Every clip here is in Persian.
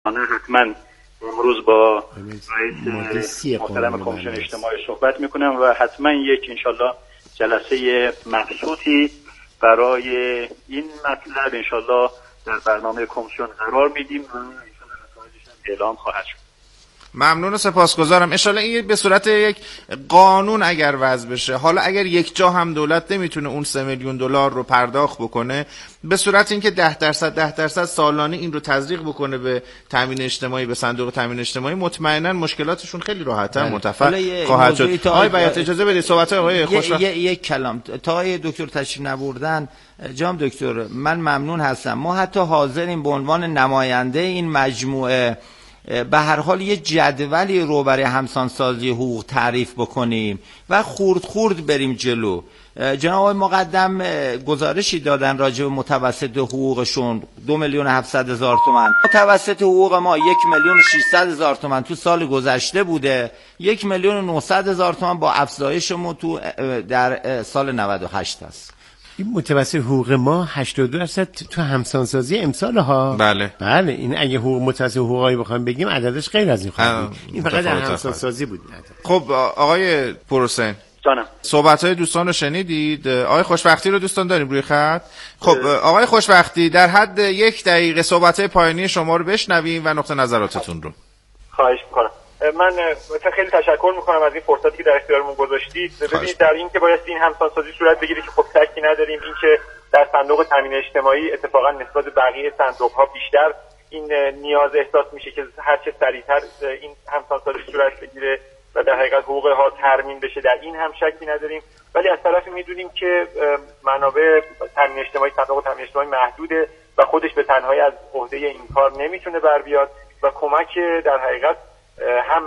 حتما امروز با رئیس محترم کمیسیون اجتماعی صحبت میکنم و حتما یک انشالله جلسه مبسوطی برای این مطلب انشالله در برنامه کمیسیون قرار میدیم و انشالله نتایجش هم اعلام خواهد شد. ممنون و سپاسگزارم. انشالله این به صورت یک قانون اگر وضع بشه، حالا اگر یک جا هم دولت نمیتونه اون 3 میلیون دلار رو پرداخت بکنه، به صورت اینکه 10% سالانه این رو تزریق بکنه به تامین اجتماعی، به صندوق تامین اجتماعی، مطمئنا مشکلاتشون خیلی راحت‌تر متفق خواهد شد. آقای بیات اجازه بدید صحبت آقای خوشبخت یک کلام تا آقای دکتر تشریف نبردن. جناب دکتر من ممنون هستم. ما حتی حاضریم به عنوان نماینده این مجموعه به هر حال یه جدولی رو برای همسانسازی حقوق تعریف بکنیم و خورد بریم جلو. جناب آقای مقدم گزارشی دادن راجع به متوسط حقوقشون 2,700,000 تومان. متوسط حقوق ما 1,600,000 تومان تو سال گذشته بوده، 1,900,000 تومان با افزایشمون تو در سال 98 هست. این متوسط حقوق ما 82% تو همسانسازی امسال ها. بله این اگه حقوق متوسط حقوقایی بخوایم بگیم عددش غیر از این خواهد بود. این فقط در همسانسازی بود. خب آقای پروسین جانم، صحبت‌های دوستان رو شنیدید. آقای خوشبختی رو دوستان داریم روی خط. خب آقای خوشبختی در حد 1 دقیقه صحبت‌های پایانی شما رو بشنویم و نقطه نظراتتون رو. خواهش می‌کنم. من خیلی تشکر میکنم از این فرصتی که در اختیارمون گذاشتید. ببینید در این که باید این همسانسازی صورت بگیره که خب شکی نداریم این که در صندوق تامین اجتماعی اتفاقا نسبت به بقیه صندوق‌ها بیشتر این نیاز احساس میشه که هر چه سریعتر این همسانسازی صورت بگیره و در حقیقت حقوق ها ترمیم بشه، در این هم شکی نداریم. ولی از طرفی میدونیم که منابع تامین اجتماعی، صندوق تامین اجتماعی محدوده و خودش به تنهایی از عهده این کار نمیتونه بر بیاد و کمک در حقیقت هم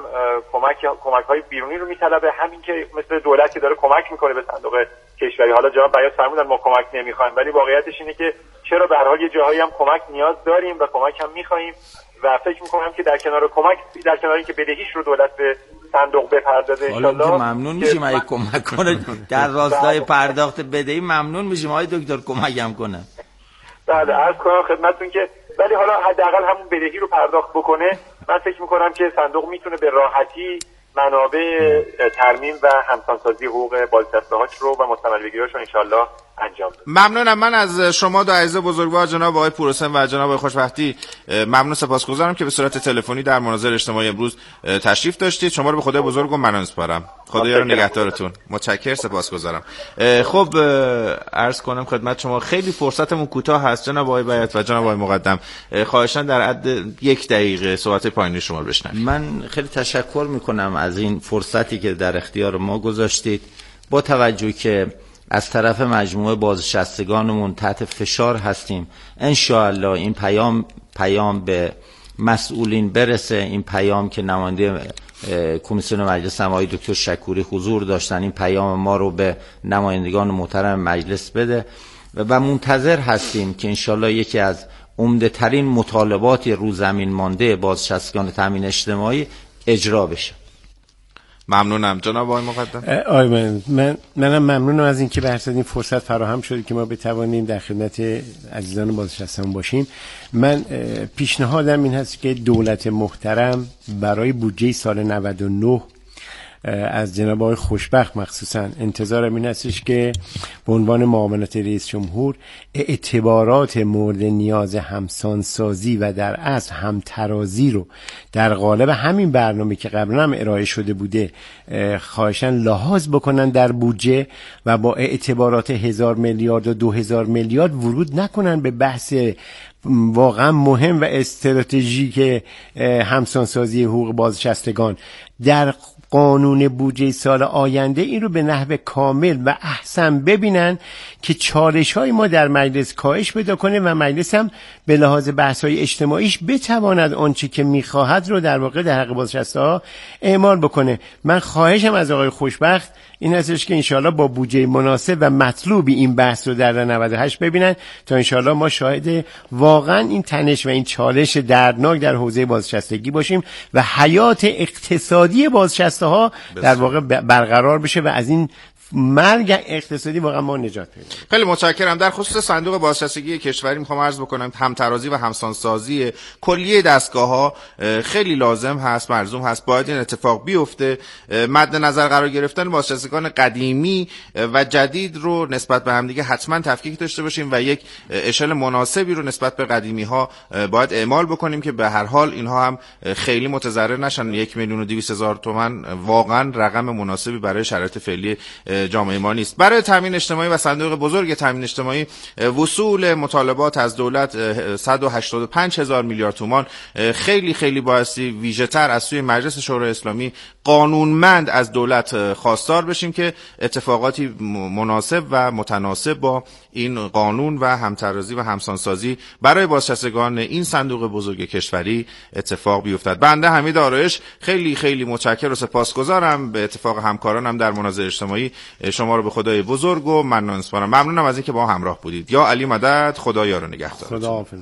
کمک های بیرونی رو میطلبه، همین که مثل دولت که داره کمک میکنه به صندوق کشوری. حالا جناب بیات فرمودن ما کمک نمیخوایم، ولی واقعیتش اینه که چرا به هر حال یه جاهایی هم کمک نیاز داریم و کمک هم میخوایم و فکر میکنم که در کنار کمک، در کنار اینکه بدهیش رو دولت به صندوق بپردازه ان شاءالله ممنون میشیم اگه کمک کنه در راستای پرداخت بدهی. ممنون میشیم آقای دکتر کمک هم کنه. بله عرض کنم خدمتتون که ولی حالا حداقل همون بدهی رو پرداخت بکنه. من فکر میکنم که صندوق میتونه به راحتی منابع ترمیم و همسانسازی حقوق بازنشسته‌هاش رو و مستمربگی‌هاش رو انشالله انجام بده. ممنونم. من از شما دو عزیز بزرگوار جناب آقای پروسین و جناب آقای خوشبختی ممنون سپاسگزارم که به صورت تلفنی در مناظر اجتماعی امروز تشریف داشتید. شما رو به خدای بزرگ و منان می‌سپارم. خدا یار نگهدارتون. متشکرم، سپاسگزارم. خب عرض کنم خدمت شما خیلی فرصتمون کوتاه هست جناب آقای بیات و جناب آقای مقدم. خواهشاً در حد 1 دقیقه صحبت پایانی شما رو بشنویم. من خیلی تشکر می‌کنم از این فرصتی که در اختیار ما گذاشتید. با توجه که از طرف مجموعه بازنشستگانمون تحت فشار هستیم، انشاءالله این پیام به مسئولین برسه. این پیام که نماینده کمیسیون مجلس آقای دکتر شکوری حضور داشتن، این پیام ما رو به نمایندگان محترم مجلس بده و منتظر هستیم که انشاءالله یکی از عمده ترین مطالبات رو زمین مانده بازنشستگان تامین اجتماعی اجرا بشه. ممنونم جناب آقای مقدم. منم ممنونم از اینکه به هر صورت این فرصت فراهم شده که ما بتوانیم در خدمت عزیزان بازنشسته‌مون باشیم. من پیشنهادم این هست که دولت محترم برای بودجه سال 99 از جناب آقای خوشبخت مخصوصا انتظارم این هستش که به عنوان معاونت رئیس جمهور اعتبارات مورد نیاز همسانسازی و در اصل همترازی رو در قالب همین برنامه که قبلا هم ارائه شده بوده خواهشاً لحاظ بکنن در بودجه و با اعتبارات 1000 میلیارد و 2000 میلیارد ورود نکنن به بحث واقعا مهم و استراتژیک همسانسازی حقوق بازنشستگان. در قانون بودجه سال آینده این رو به نحو کامل و احسن ببینن که چالش‌های ما در مجلس کاهش پیدا کنه و مجلس هم به لحاظ بحث‌های اجتماعیش بتواند آنچه که می‌خواهد رو در واقع در حق بازنشسته‌ها اعمال بکنه. من خواهشم از آقای خوشبخت این هستش که انشالله با بودجه مناسب و مطلوبی این بحث رو در 98 ببینن تا انشالله ما شاهد واقعا این تنش و این چالش دردناک در حوزه بازنشستگی باشیم و حیات اقتصادی بازنشسته ها در واقع برقرار بشه و از این مرگ اقتصادی واقعا ما نجات پیدا. خیلی متشکرم. در خصوص صندوق بازنشستگی کشوری میخوام عرض بکنم همترازی و همسانسازی کلیه دستگاه‌ها خیلی لازم هست، ملزوم هست، باید این اتفاق بیفته. مد نظر قرار گرفتن بازنشستگان قدیمی و جدید رو نسبت به هم دیگه حتما تفکیک داشته باشیم و یک اشل مناسبی رو نسبت به قدیمی‌ها باید اعمال بکنیم که به هر حال اینها هم خیلی متضرر نشن. 1,200,000 تومان واقعا رقم مناسبی برای شرایط فعلی جامعه ما نیست. برای تامین اجتماعی و صندوق بزرگ تامین اجتماعی وصول مطالبات از دولت 185,000 میلیارد تومان خیلی خیلی بایستی ویژه‌تر از سوی مجلس شورای اسلامی قانونمند از دولت خواستار بشیم که اتفاقاتی مناسب و متناسب با این قانون و همترازی و همسانسازی برای بازنشستگان این صندوق بزرگ کشوری اتفاق بیفتد. بنده حمید آرایش خیلی خیلی متشکرم و سپاسگزارم به اتفاق همکارانم در مناظره اجتماعی. شما رو به خدای بزرگ و منان می‌سپارم. ممنونم از اینکه با همراه بودید. یا علی مدد، خدا یار و نگهدار. خداحافظ.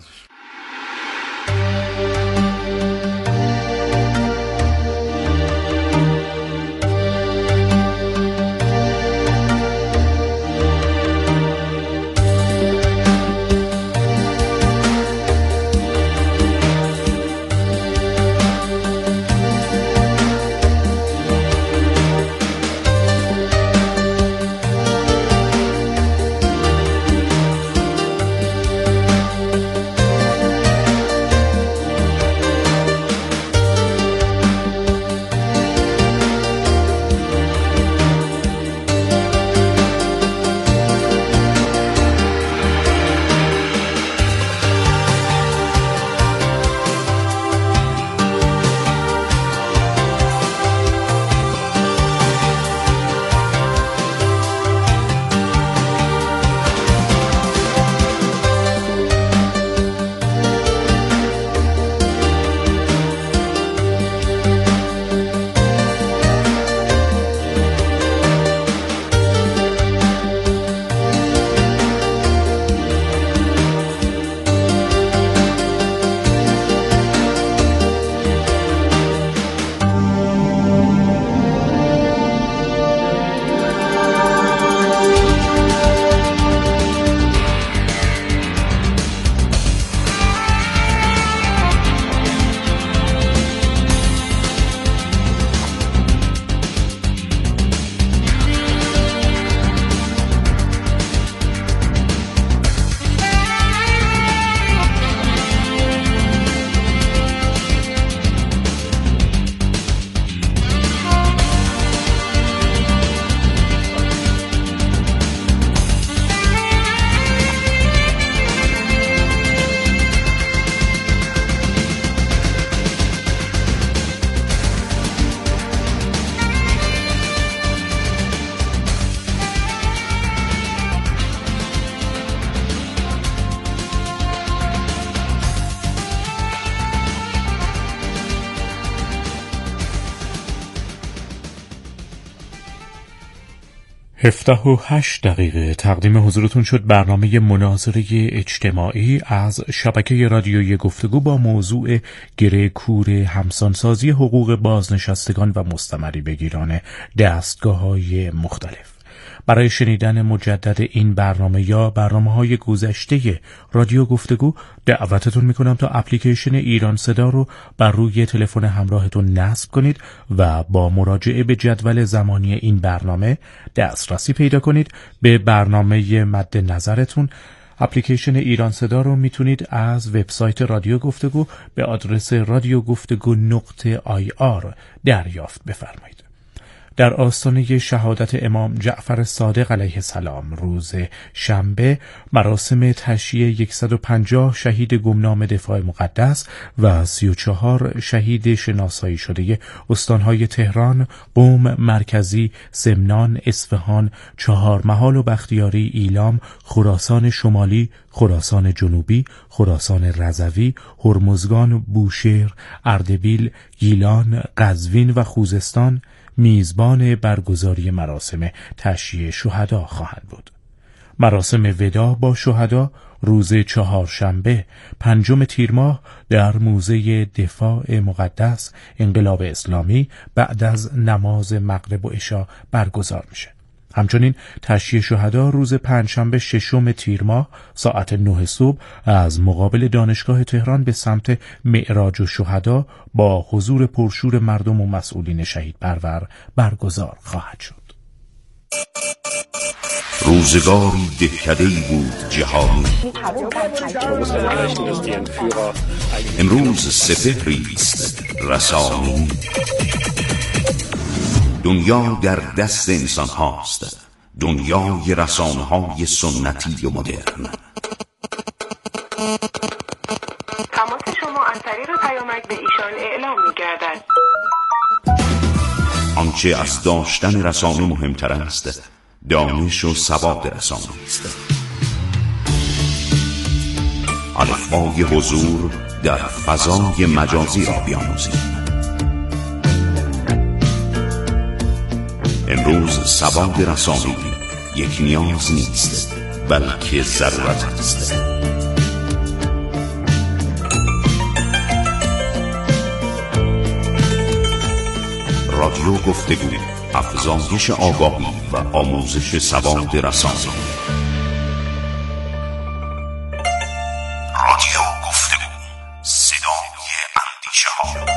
هفته و 8 دقیقه تقدیم حضورتون شد برنامه مناظره اجتماعی از شبکه رادیویی گفتگو با موضوع گره کور همسانسازی حقوق بازنشستگان و مستمری بگیران دستگاه‌های مختلف. برای شنیدن مجدد این برنامه یا برنامه‌های گذشته رادیو گفتگو دعوتتون میکنم تا اپلیکیشن ایران صدا رو بر روی تلفن همراهتون نصب کنید و با مراجعه به جدول زمانی این برنامه دسترسی پیدا کنید به برنامه مد نظرتون. اپلیکیشن ایران صدا رو میتونید از وبسایت رادیو گفتگو به آدرس radiogفتگو.ir دریافت بفرمایید. در آستانه شهادت امام جعفر صادق علیه السلام روز شنبه مراسم تشییع 150 شهید گمنام دفاع مقدس و 34 شهید شناسایی شده استانهای تهران، قم، مرکزی، سمنان، اصفهان، چهارمحال و بختیاری، ایلام، خراسان شمالی، خراسان جنوبی، خراسان رضوی، هرمزگان، بوشهر، اردبیل، گیلان، قزوین و خوزستان میزبان برگزاری مراسم تشییع شهدا خواهند بود. مراسم وداع با شهدا روز چهارشنبه 5 تیر ماه در موزه دفاع مقدس انقلاب اسلامی بعد از نماز مغرب و عشا برگزار میشه. همچنین تشییع شهدا روز پنجشنبه 6 تیر ماه ساعت 9 صبح از مقابل دانشگاه تهران به سمت معراج الشهدا با حضور پرشور مردم و مسئولین شهید پرور برگزار خواهد شد. روزگاری دهکده‌ای بود جهانی، امروز سپهری است رسانی. دنیا در دست انسان هاست، دنیای رسانه های سنتی و مدرن. تماس شما از طریق پیامک به ایشان اعلام می‌گردد. آنچه از داشتن رسانه مهمتر است، دانش و سواد رسانه است. الفبای حضور در فضای مجازی را بیاموزید. امروز سواد رسانه‌ای یک نیاز نیست، بلکه ضرورت است. رادیو گفتگو، افزایش آگاهی و آموزش سواد رسانه‌ای. رادیو گفتگو، صدای اندیشه‌ها.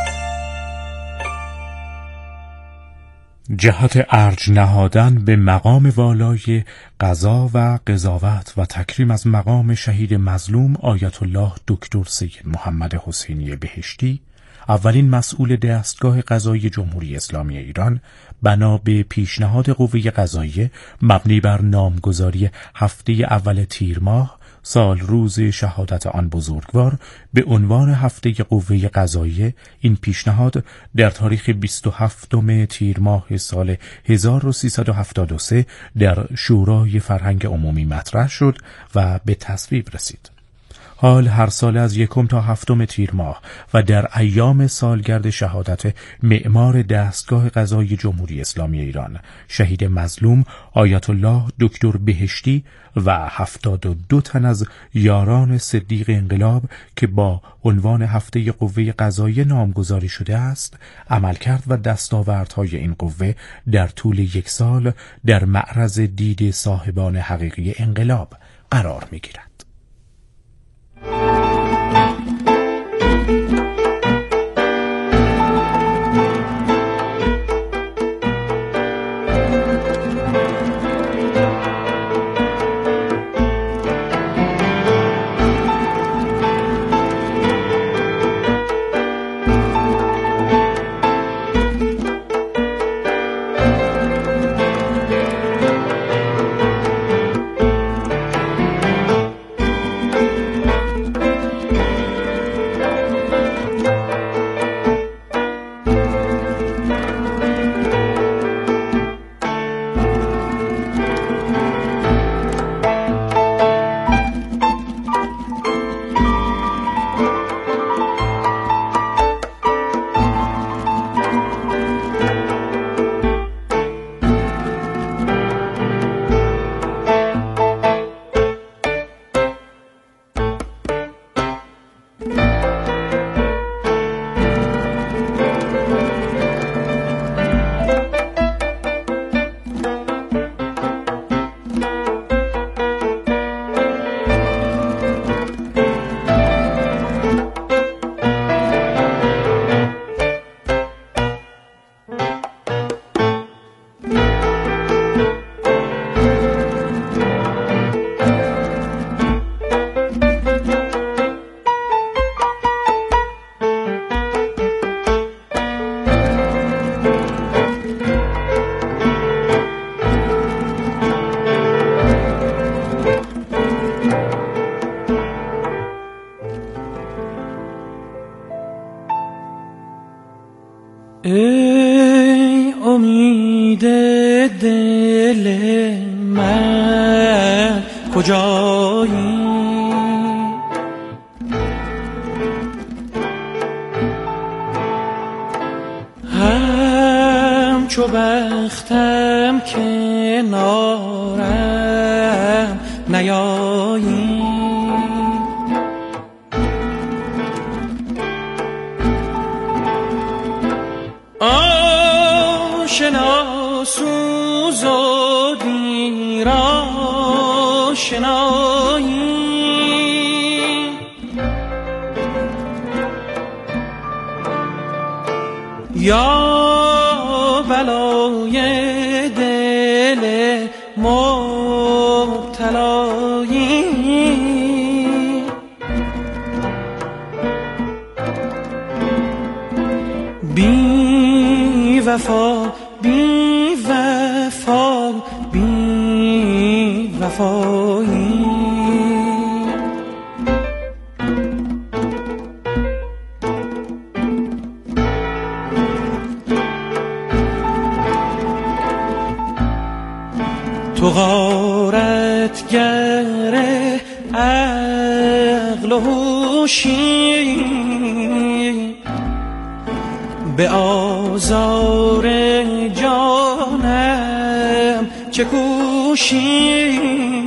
جهت ارج نهادن به مقام والای قضا و قضاوت و تکریم از مقام شهید مظلوم آیت الله دکتر سید محمد حسینی بهشتی، اولین مسئول دستگاه قضایی جمهوری اسلامی ایران، بنا به پیشنهاد قوه قضاییه مبنی بر نامگذاری هفته اول تیر ماه سال روز شهادت آن بزرگوار به عنوان هفته قوه قضاییه، این پیشنهاد در تاریخ 27 تیر ماه سال 1373 در شورای فرهنگ عمومی مطرح شد و به تصویب رسید. حال هر سال از 1 تا 7 تیر ماه و در ایام سالگرد شهادت معمار دستگاه قضایی جمهوری اسلامی ایران شهید مظلوم آیت الله دکتر بهشتی و 72 تن از یاران صدیق انقلاب که با عنوان هفته قوه قضاییه نامگذاری شده است، عملکرد و دستاوردهای این قوه در طول 1 سال در معرض دید صاحبان حقیقی انقلاب قرار می‌گیرد. ای امید دل من کجایی؟ همچو بختم کنارم نیایی؟ آشنا سوز و گلی را شنایی یا بلای دل مبتلایی بی وفا بی وفا بی وفایی تو غارتگر عقل و هوشی به آزار جانم چه کوشی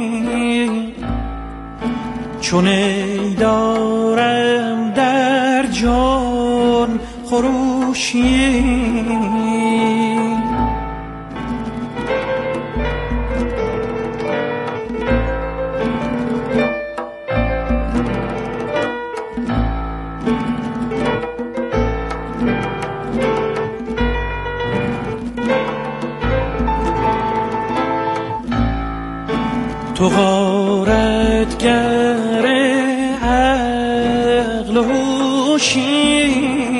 چون ای دارم در جان خروشی تو غارتگر عقل و هوشی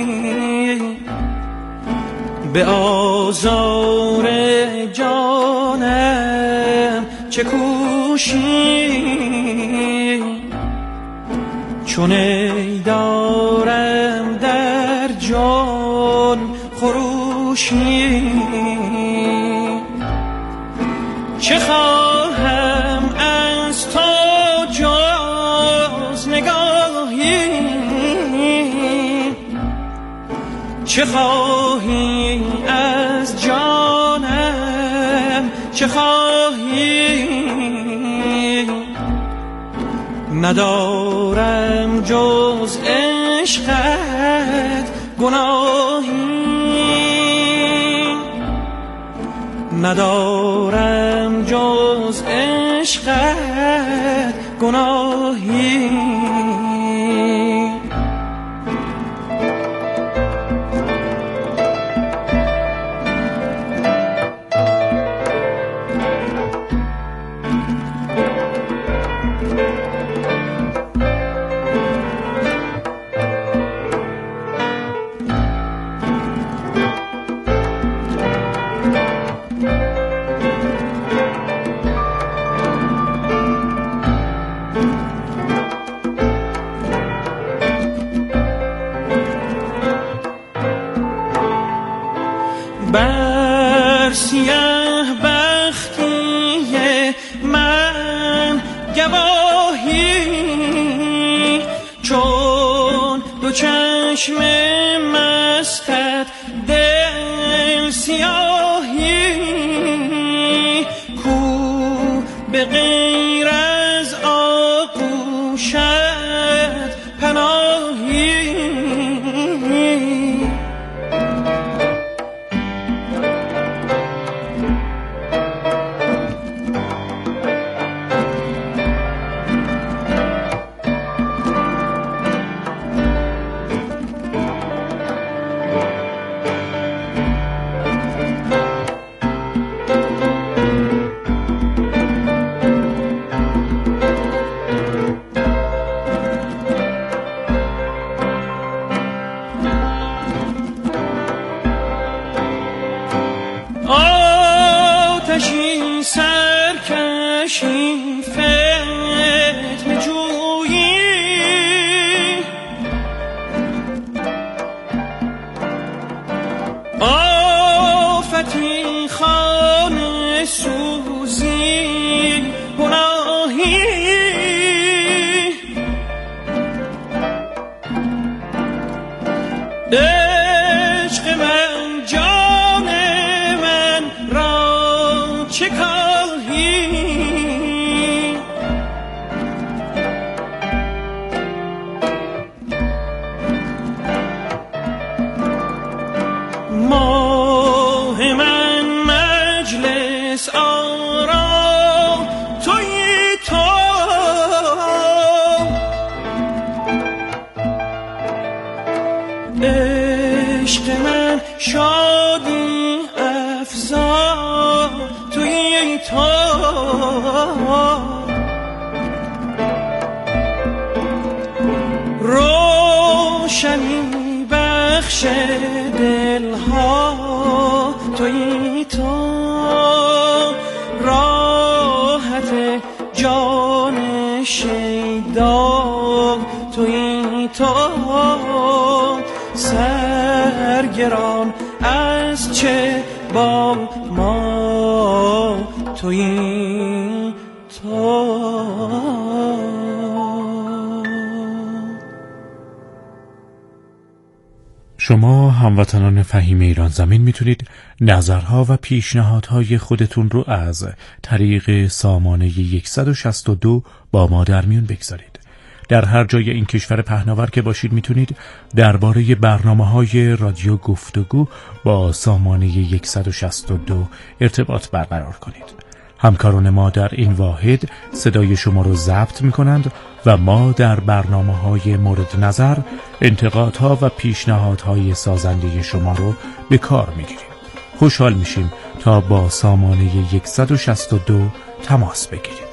به آزار جانم چه کوشی چون ای دارم در جان خروشی چه خواهم از تو جز نگاهی چه خواهی از جانم چه خواهی ندارم جز عشقت گناهی ندارم جز عشقت گناهی بر سیه بختی من گواهی چون دو چشم مستت دل سیاهی کو به غیر از آغوشت پناهی آتشی سرکشی فتنه جویی آفتی خانه سوزی گناهی عشق من جان من را چه کاهی ماه من مجلس آرا عشق من شادی افزا توی تو روشنی بخش دلها توی تو راحت جان شیدا توی تو سرگران از چه با ما توی تو. شما هموطنان فهیم ایران زمین میتونید نظرها و پیشنهادهای خودتون رو از طریق سامانه 162 با ما در میون بگذارید. در هر جای این کشور پهناور که باشید میتونید درباره برنامه‌های رادیو گفتگو با سامانه 162 ارتباط برقرار کنید. همکاران ما در این واحد صدای شما رو ضبط می‌کنند و ما در برنامه‌های مورد نظر انتقادها و پیشنهادهای سازنده شما رو به کار می‌گیریم. خوشحال میشیم تا با سامانه 162 تماس بگیرید.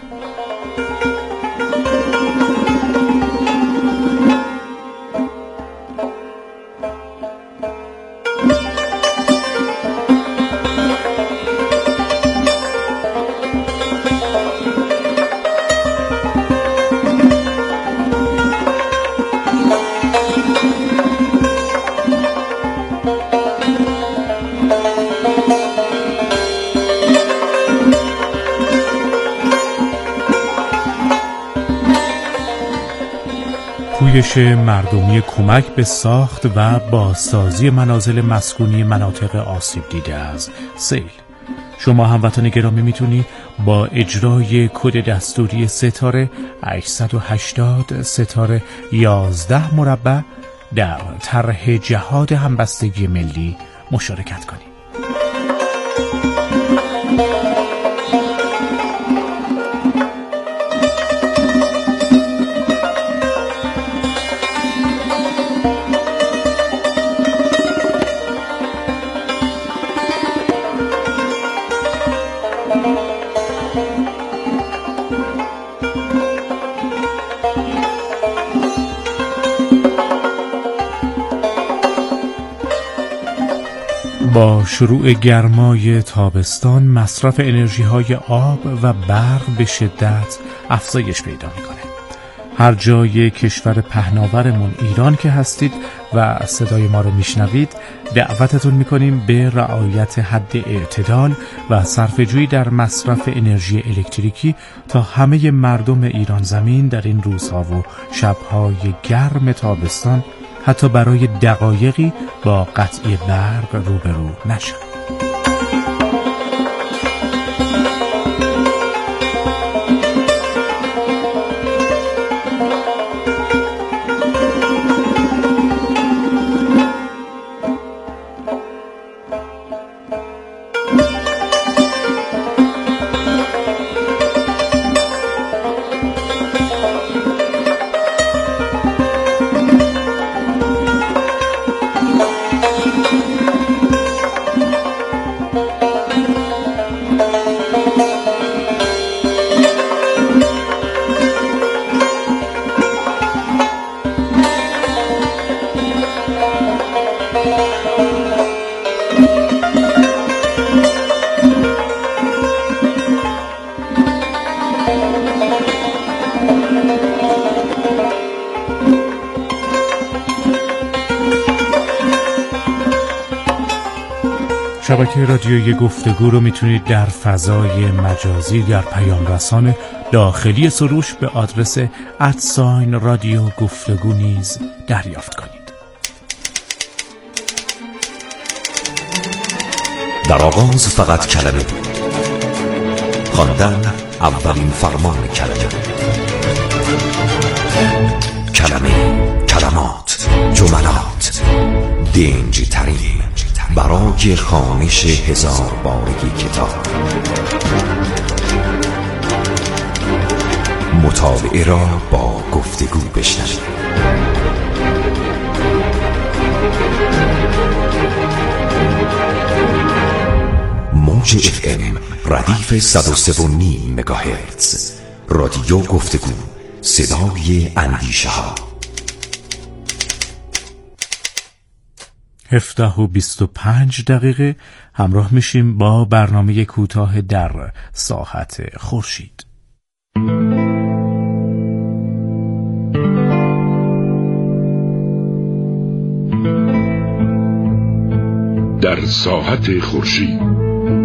پویش مردمی کمک به ساخت و بازسازی منازل مسکونی مناطق آسیب دیده از سیل. شما هموطن گرامی میتونی با اجرای کد دستوری ستاره 880 ستاره 11 مربع در طرح جهاد همبستگی ملی مشارکت کنید. با شروع گرمای تابستان مصرف انرژی‌های آب و برق به شدت افزایش پیدا می‌کنه. هر جای کشور پهناورمون ایران که هستید و صدای ما رو میشنوید دعوتتون می‌کنیم به رعایت حد اعتدال و صرفه‌جویی در مصرف انرژی الکتریکی تا همه مردم ایران زمین در این روزها و شب‌های گرم تابستان حتی برای دقایقی با قطعی برق روبرو نشن. شبکه رادیویی گفتگو رو میتونید در فضای مجازی در پیام رسان داخلی سروش به آدرس @رادیو گفتگو نیز دریافت کنید. در آغاز فقط کلمه بود، خواندن اولین فرمان کلمه، کلمه، کلمات، جملات، دنج ترین برای خوانش 1000 بارگی کتاب. مطالعه را با گفتگو بشنوید. موج FM ردیف 103.5 مگاهرتز. رادیو گفتگو، صدای اندیشه ها. 17:25 همراه میشیم با برنامه کوتاه در ساحت خورشید. در ساحت خورشید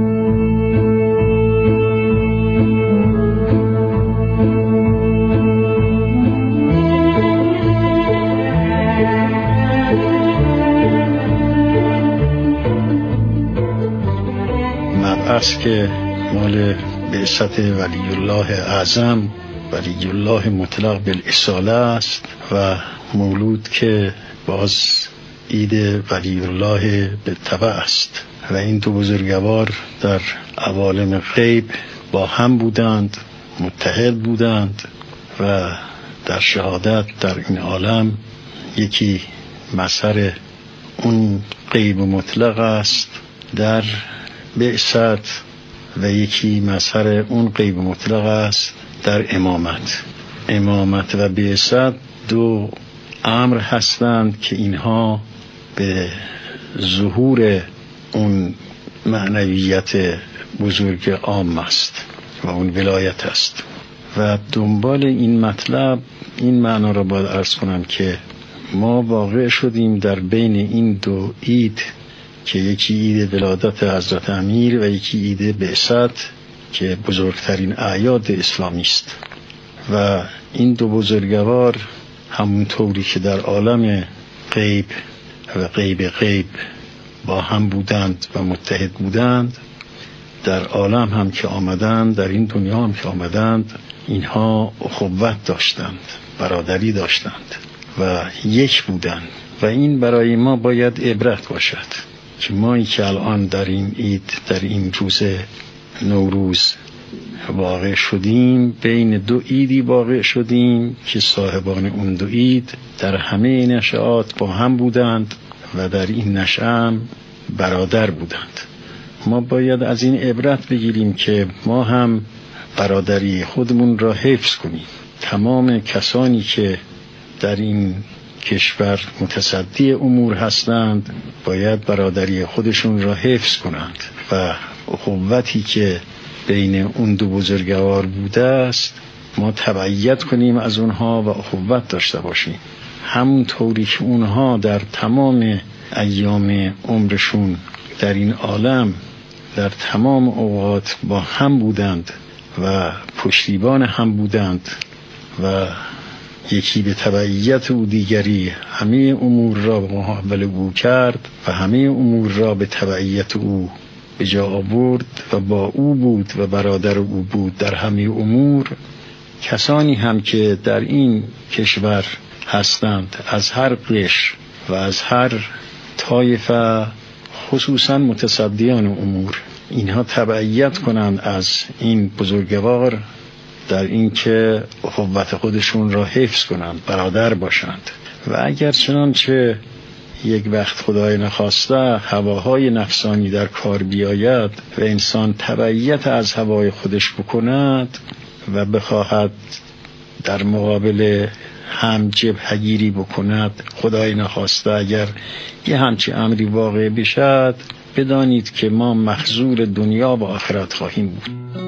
مبعث که مال بعثت ولی الله اعظم، ولی الله مطلق بالاصاله است و مولود که باز عید ولی الله بالتبع است و این دو بزرگوار در عوالم غیب با هم بودند، متحد بودند و در شهادت در این عالم یکی مظهر اون غیب مطلق است در بعثت و یکی مظهر اون غیب مطلق است در امامت. امامت و بعثت دو امر هستند که اینها به ظهور اون معنویت بزرگ عام است و اون ولایت است و دنبال این مطلب این معنا را باید عرض کنم که ما واقع شدیم در بین این دو عید که یکی عید ولادت حضرت امیر و یکی عید بعثت که بزرگترین اعیاد اسلامی است و این دو بزرگوار همونطوری که در عالم غیب و غیب با هم بودند و متحد بودند، در عالم هم که آمدند، در این دنیا هم که آمدند، اینها اخوت داشتند، برادری داشتند و یک بودند و این برای ما باید عبرت باشد که ما که الان در این عید، در این روز نوروز واقع شدیم، بین دو عیدی واقع شدیم که صاحبان اون دو عید در همه نشعات با هم بودند و در این نشأه هم برادر بودند. ما باید از این عبرت بگیریم که ما هم برادری خودمون را حفظ کنیم. تمام کسانی که در این کشور متصدی امور هستند باید برادری خودشون را حفظ کنند و اخوتی که بین اون دو بزرگوار بوده است ما تبعیت کنیم از اونها و اخوت داشته باشیم. همونطوری که اونها در تمام ایام عمرشون در این عالم در تمام اوقات با هم بودند و پشتیبان هم بودند و یکی به تبعیت او دیگری همه امور را به محول او کرد و همه امور را به تبعیت او به جا آورد و با او بود و برادر او بود در همه امور. کسانی هم که در این کشور هستند از هر قشر و از هر طایفه، خصوصا متصدیان امور، اینها تبعیت کنند از این بزرگوار در این که اخوت خودشون را حفظ کنند، برادر باشند و اگر چنانچه یک وقت خدای نخواسته هواهای نفسانی در کار بیاید و انسان تبعیت از هوای خودش بکند و بخواهد در مقابل هم جبهه‌گیری بکند، خدای نخواسته اگر یه همچی امری واقع بشد، بدانید که ما مخذول دنیا و آخرت خواهیم بود.